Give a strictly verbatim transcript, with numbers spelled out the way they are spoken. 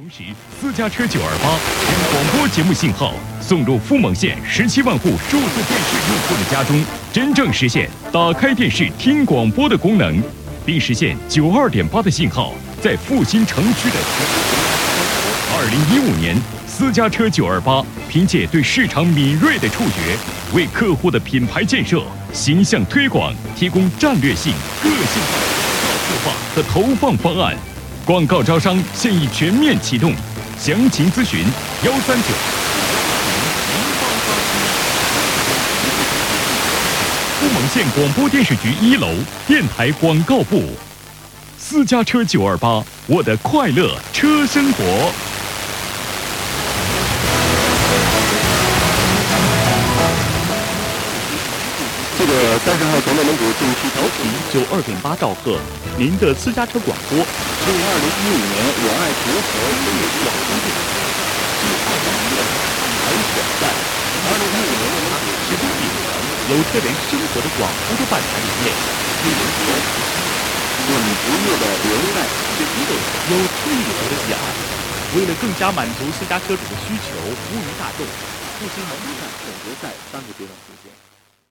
同时，私家车九二八将广播节目信号送入富蒙县十七万户数字电视用户的家中，真正实现打开电视听广播的功能，并实现九二点八的信号在复兴城区的。二零一五年，私家车九二八凭借对市场敏锐的触觉，为客户的品牌建设、形象推广提供战略性、个性化的策划和投放方案。广告招商现已全面启动，详情咨询幺三九富蒙县广播电视局一楼电台广告部。私家车九二八，我的快乐车生活。 这个三十号从内蒙古定期调频九二点八兆赫，您的私家车广播。 是二零一五年我爱国和公益广播电台第二年的海选赛。二零一五年的十公里有车人生活的广播的办台里面， 一人节，稳不灭的留在是一个有退流的喜爱。为了更加满足私家车主的需求，服务于大众， 复兴门站总决赛三个阶段出现。